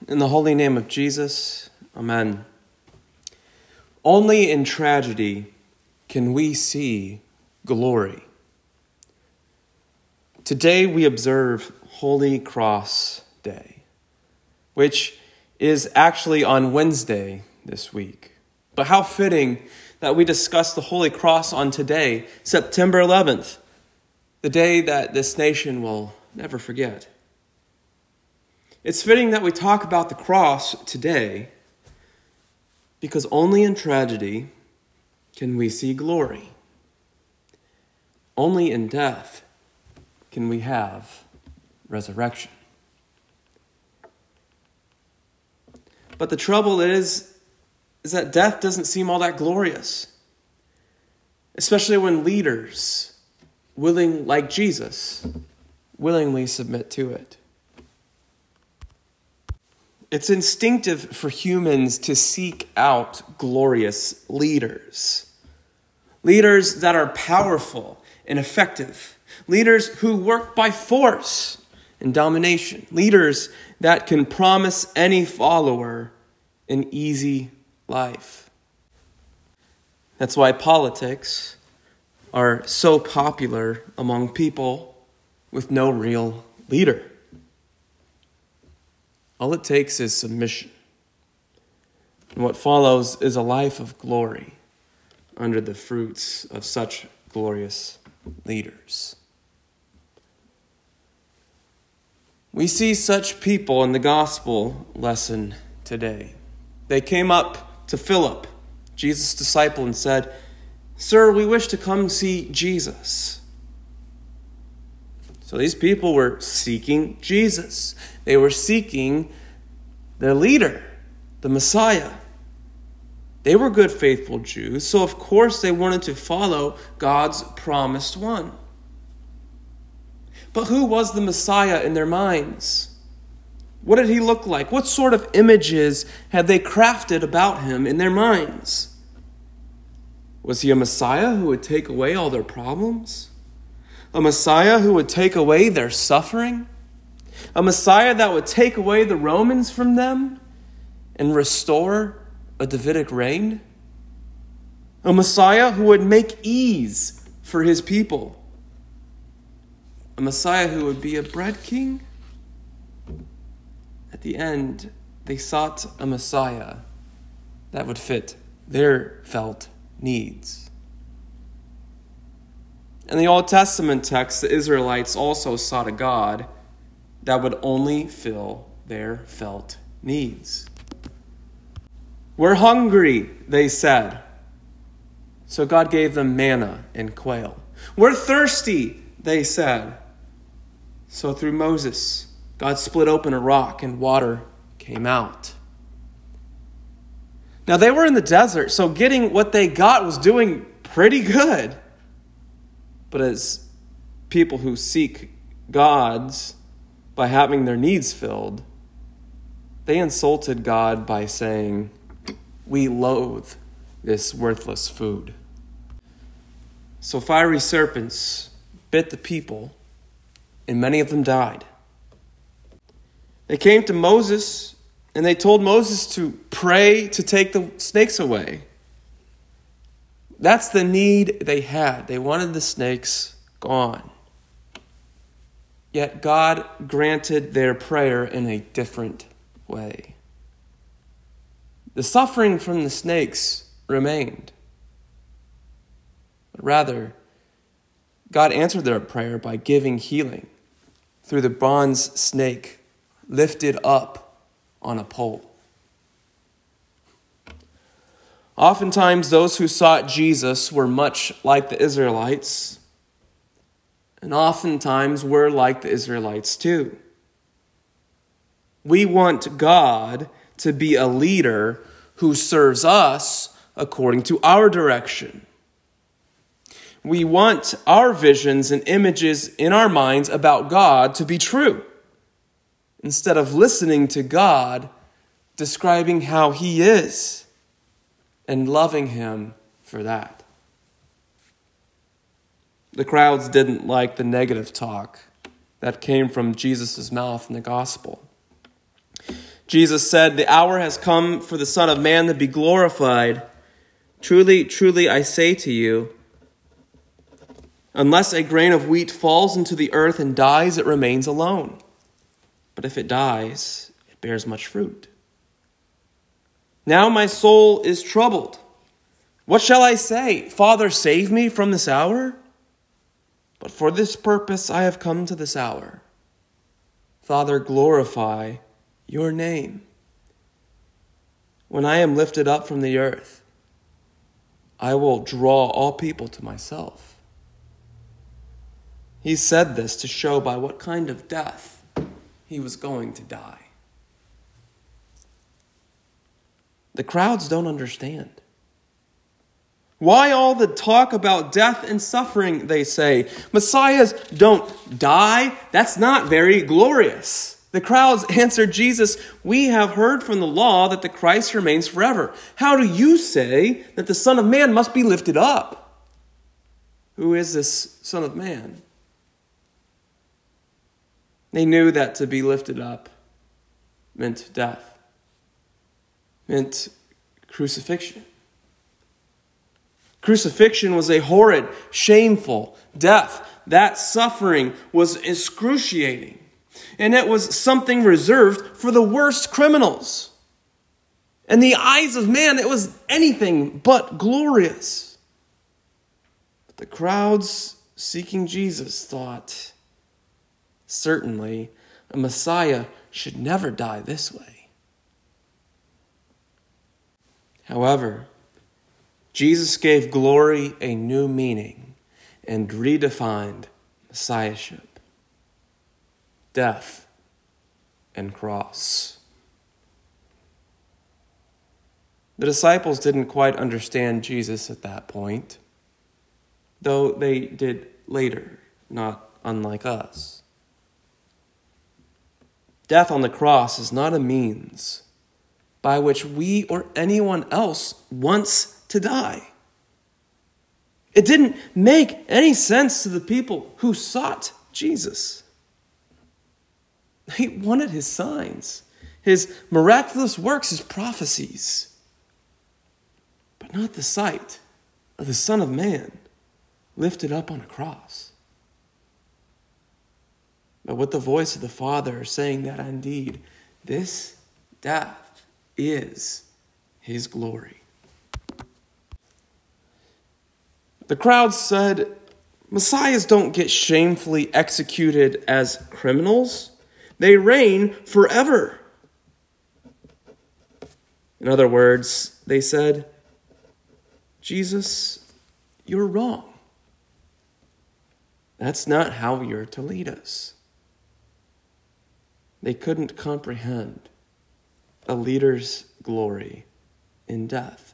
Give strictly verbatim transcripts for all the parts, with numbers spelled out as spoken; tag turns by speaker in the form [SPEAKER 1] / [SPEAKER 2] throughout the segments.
[SPEAKER 1] In the holy name of Jesus, amen. Only in tragedy can we see glory. Today we observe Holy Cross Day, which is actually on Wednesday this week. But how fitting that we discuss the Holy Cross on today, September eleventh, the day that this nation will never forget. It's fitting that we talk about the cross today because only in tragedy can we see glory. Only in death can we have resurrection. But the trouble is, is that death doesn't seem all that glorious, especially when leaders, willing like Jesus, willingly submit to it. It's instinctive for humans to seek out glorious leaders. Leaders that are powerful and effective. Leaders who work by force and domination. Leaders that can promise any follower an easy life. That's why politics are so popular among people with no real leader. All it takes is submission. And what follows is a life of glory under the fruits of such glorious leaders. We see such people in the gospel lesson today. They came up to Philip, Jesus' disciple, and said, "Sir, we wish to come see Jesus." So these people were seeking Jesus. They were seeking their leader, the Messiah. They were good, faithful Jews, so of course they wanted to follow God's promised one. But who was the Messiah in their minds? What did he look like? What sort of images had they crafted about him in their minds? Was he a Messiah who would take away all their problems? A Messiah who would take away their suffering? A Messiah that would take away the Romans from them and restore a Davidic reign? A Messiah who would make ease for his people? A Messiah who would be a bread king? At the end, they sought a Messiah that would fit their felt needs. In the Old Testament text, the Israelites also sought a God that would only fill their felt needs. "We're hungry," they said. So God gave them manna and quail. "We're thirsty," they said. So through Moses, God split open a rock and water came out. Now they were in the desert, so getting what they got was doing pretty good. But as people who seek gods by having their needs filled, they insulted God by saying, "We loathe this worthless food." So fiery serpents bit the people, and many of them died. They came to Moses, and they told Moses to pray to take the snakes away. That's the need they had. They wanted the snakes gone. Yet God granted their prayer in a different way. The suffering from the snakes remained. But rather, God answered their prayer by giving healing through the bronze snake lifted up on a pole. Oftentimes, those who sought Jesus were much like the Israelites, and oftentimes we're like the Israelites too. We want God to be a leader who serves us according to our direction. We want our visions and images in our minds about God to be true, instead of listening to God describing how he is and loving him for that. The crowds didn't like the negative talk that came from Jesus' mouth in the gospel. Jesus said, "The hour has come for the Son of Man to be glorified. Truly, truly, I say to you, unless a grain of wheat falls into the earth and dies, it remains alone. But if it dies, it bears much fruit. Now my soul is troubled. What shall I say? Father, save me from this hour? But for this purpose I have come to this hour. Father, glorify your name. When I am lifted up from the earth, I will draw all people to myself." He said this to show by what kind of death he was going to die. The crowds don't understand. Why all the talk about death and suffering, they say? Messiahs don't die. That's not very glorious. The crowds answered Jesus, "We have heard from the law that the Christ remains forever. How do you say that the Son of Man must be lifted up?" Who is this Son of Man? They knew that to be lifted up meant death, meant crucifixion. Crucifixion was a horrid, shameful death. That suffering was excruciating. And it was something reserved for the worst criminals. In the eyes of man, it was anything but glorious. But the crowds seeking Jesus thought, certainly a Messiah should never die this way. However, Jesus gave glory a new meaning and redefined messiahship. Death and cross. The disciples didn't quite understand Jesus at that point, though they did later, not unlike us. Death on the cross is not a means by which we or anyone else wants to die. It didn't make any sense to the people who sought Jesus. They wanted his signs, his miraculous works, his prophecies, but not the sight of the Son of Man lifted up on a cross. But with the voice of the Father saying that indeed this death is his glory. The crowd said, Messiahs don't get shamefully executed as criminals. They reign forever. In other words, they said, Jesus, you're wrong. That's not how you're to lead us. They couldn't comprehend a leader's glory in death.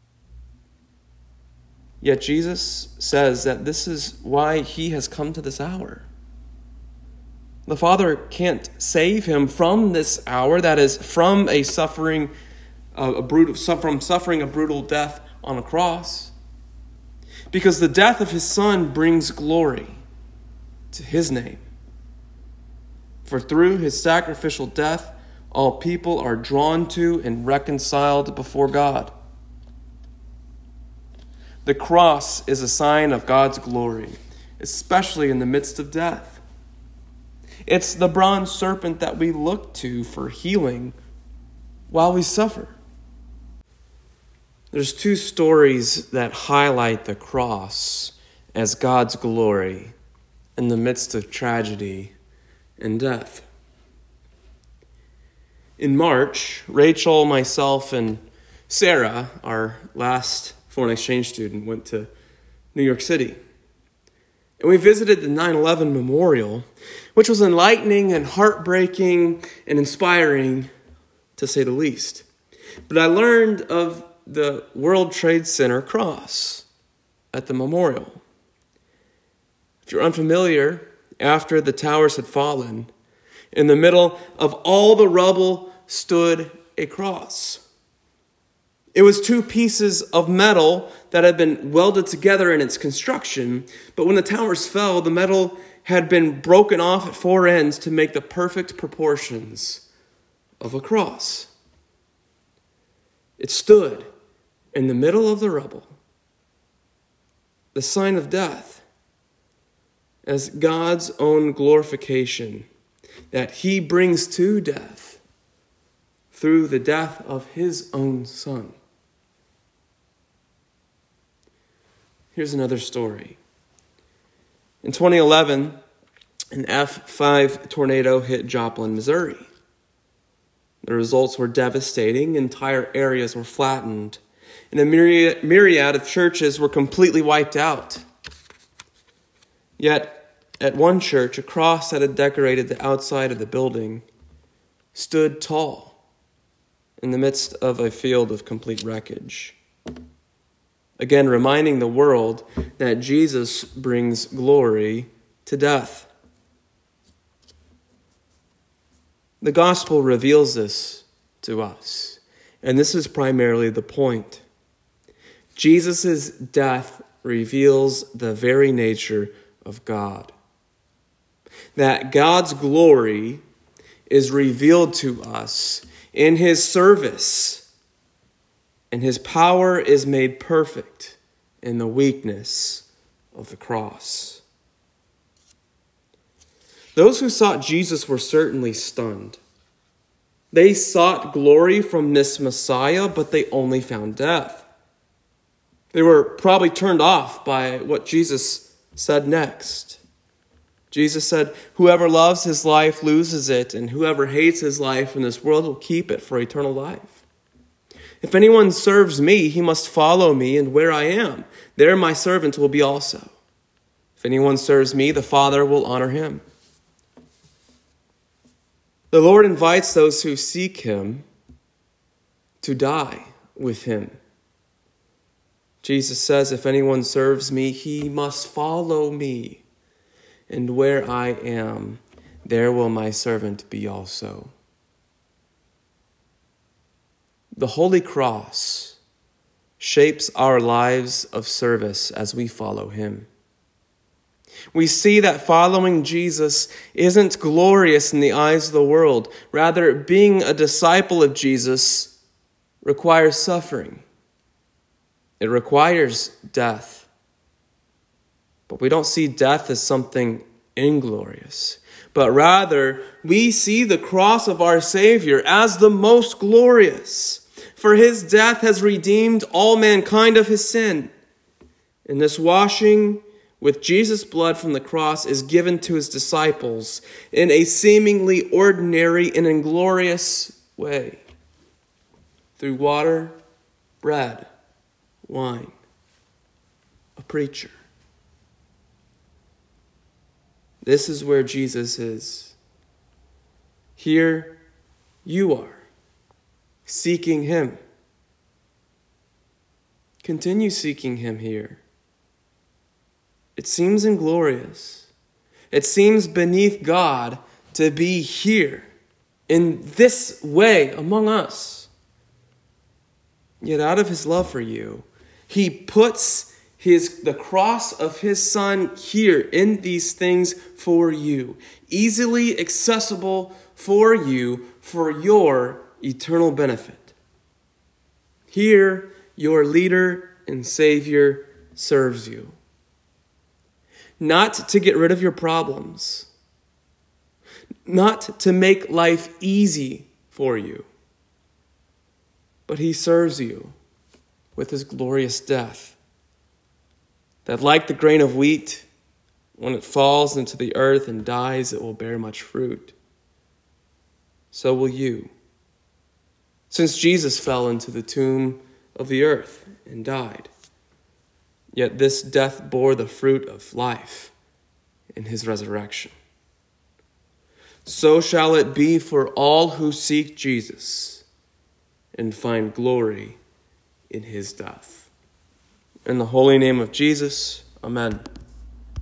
[SPEAKER 1] Yet Jesus says that this is why he has come to this hour. The Father can't save him from this hour, that is, from a suffering, a brutal, from suffering a brutal death on a cross, because the death of his Son brings glory to his name. For through his sacrificial death, all people are drawn to and reconciled before God. The cross is a sign of God's glory, especially in the midst of death. It's the bronze serpent that we look to for healing while we suffer. There's two stories that highlight the cross as God's glory in the midst of tragedy and death. In March, Rachel, myself, and Sarah, our last foreign exchange student, went to New York City. And we visited the nine eleven Memorial, which was enlightening and heartbreaking and inspiring, to say the least. But I learned of the World Trade Center cross at the memorial. If you're unfamiliar, after the towers had fallen, in the middle of all the rubble stood a cross. It was two pieces of metal that had been welded together in its construction, but when the towers fell, the metal had been broken off at four ends to make the perfect proportions of a cross. It stood in the middle of the rubble, the sign of death, as God's own glorification that he brings to death through the death of his own Son. Here's another story. In twenty eleven, an F five tornado hit Joplin, Missouri. The results were devastating. Entire areas were flattened, and a myriad, myriad of churches were completely wiped out. Yet, at one church, a cross that had decorated the outside of the building stood tall in the midst of a field of complete wreckage. Again, reminding the world that Jesus brings glory to death. The gospel reveals this to us, and this is primarily the point. Jesus' death reveals the very nature of God. That God's glory is revealed to us in his service, and his power is made perfect in the weakness of the cross. Those who sought Jesus were certainly stunned. They sought glory from this Messiah, but they only found death. They were probably turned off by what Jesus said next. Jesus said, "Whoever loves his life loses it, and whoever hates his life in this world will keep it for eternal life. If anyone serves me, he must follow me, and where I am, there my servant will be also. If anyone serves me, the Father will honor him." The Lord invites those who seek him to die with him. Jesus says, "If anyone serves me, he must follow me. And where I am, there will my servant be also." The Holy Cross shapes our lives of service as we follow him. We see that following Jesus isn't glorious in the eyes of the world. Rather, being a disciple of Jesus requires suffering. It requires death. But we don't see death as something inglorious, but rather we see the cross of our Savior as the most glorious. For his death has redeemed all mankind of his sin. And this washing with Jesus' blood from the cross is given to his disciples in a seemingly ordinary and inglorious way. Through water, bread, wine, a preacher. This is where Jesus is. Here you are, seeking him. Continue seeking him here. It seems inglorious. It seems beneath God to be here in this way among us. Yet out of his love for you, he puts his the cross of his Son here in these things for you, easily accessible for you for your eternal benefit. Here, your leader and Savior serves you. Not to get rid of your problems, not to make life easy for you, but he serves you with his glorious death, that like the grain of wheat, when it falls into the earth and dies, it will bear much fruit. So will you. Since Jesus fell into the tomb of the earth and died, yet this death bore the fruit of life in his resurrection. So shall it be for all who seek Jesus and find glory in his death. In the holy name of Jesus, amen.